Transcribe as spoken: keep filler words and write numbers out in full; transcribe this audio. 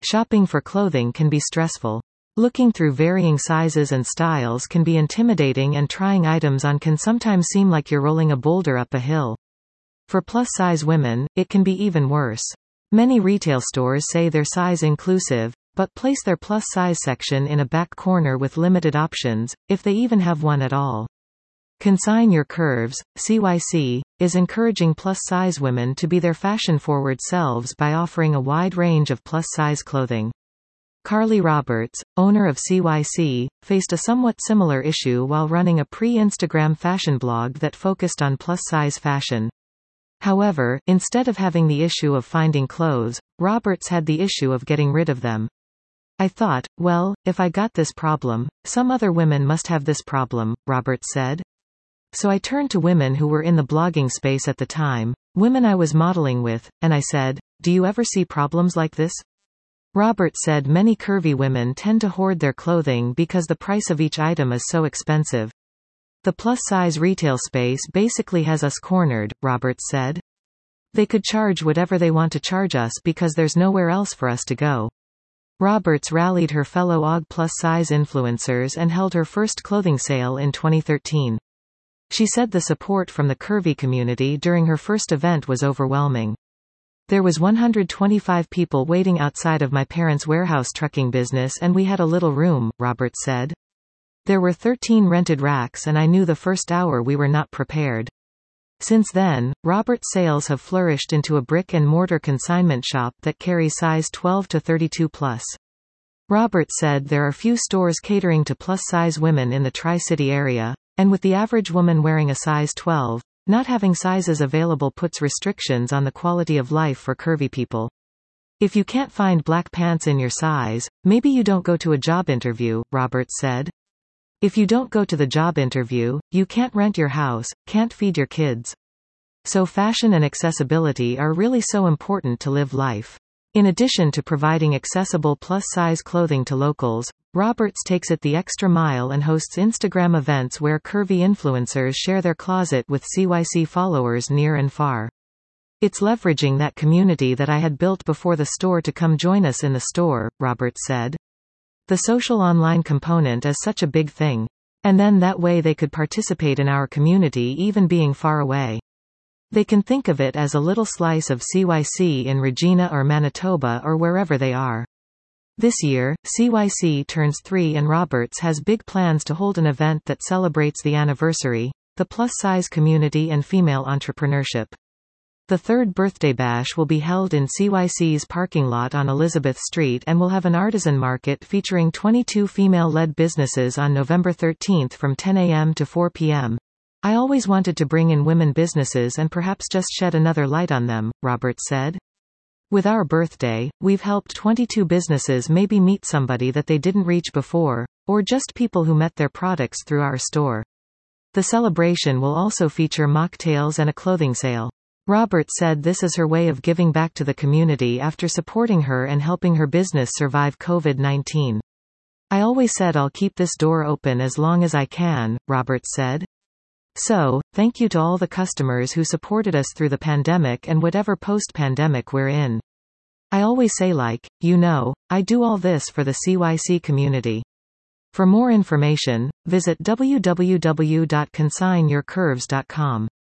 Shopping for clothing can be stressful. Looking through varying sizes and styles can be intimidating, and trying items on can sometimes seem like you're rolling a boulder up a hill. For plus-size women, it can be even worse. Many retail stores say they're size inclusive, but place their plus-size section in a back corner with limited options, if they even have one at all. Consign Your Curves, C Y C, is encouraging plus-size women to be their fashion-forward selves by offering a wide range of plus-size clothing. Carly Roberts, owner of C Y C, faced a somewhat similar issue while running a pre-Instagram fashion blog that focused on plus-size fashion. However, instead of having the issue of finding clothes, Roberts had the issue of getting rid of them. I thought, well, if I got this problem, some other women must have this problem, Roberts said. So I turned to women who were in the blogging space at the time, women I was modeling with, and I said, do you ever see problems like this? Roberts said many curvy women tend to hoard their clothing because the price of each item is so expensive. The plus-size retail space basically has us cornered, Roberts said. They could charge whatever they want to charge us because there's nowhere else for us to go. Roberts rallied her fellow O G plus-size influencers and held her first clothing sale in twenty thirteen. She said the support from the curvy community during her first event was overwhelming. There was one hundred twenty-five people waiting outside of my parents' warehouse trucking business, and we had a little room, Roberts said. There were thirteen rented racks, and I knew the first hour we were not prepared. Since then, Roberts' sales have flourished into a brick-and-mortar consignment shop that carries size twelve to thirty-two plus. Roberts said there are few stores catering to plus-size women in the Tri-City area, and with the average woman wearing a size twelve, not having sizes available puts restrictions on the quality of life for curvy people. If you can't find black pants in your size, maybe you don't go to a job interview, Roberts said. If you don't go to the job interview, you can't rent your house, can't feed your kids. So fashion and accessibility are really so important to live life. In addition to providing accessible plus-size clothing to locals, Roberts takes it the extra mile and hosts Instagram events where curvy influencers share their closet with C Y C followers near and far. It's leveraging that community that I had built before the store to come join us in the store, Roberts said. The social online component is such a big thing. And then that way they could participate in our community even being far away. They can think of it as a little slice of C Y C in Regina or Manitoba or wherever they are. This year, C Y C turns three, and Roberts has big plans to hold an event that celebrates the anniversary, the plus-size community and female entrepreneurship. The third birthday bash will be held in C Y C's parking lot on Elizabeth Street and will have an artisan market featuring twenty-two female-led businesses on November thirteenth from ten a m to four p m I always wanted to bring in women businesses and perhaps just shed another light on them, Roberts said. With our birthday, we've helped twenty-two businesses maybe meet somebody that they didn't reach before, or just people who met their products through our store. The celebration will also feature mocktails and a clothing sale. Roberts said this is her way of giving back to the community after supporting her and helping her business survive COVID nineteen. I always said I'll keep this door open as long as I can, Roberts said. So, thank you to all the customers who supported us through the pandemic and whatever post-pandemic we're in. I always say, like, you know, I do all this for the C Y C community. For more information, visit w w w dot consign your curves dot com.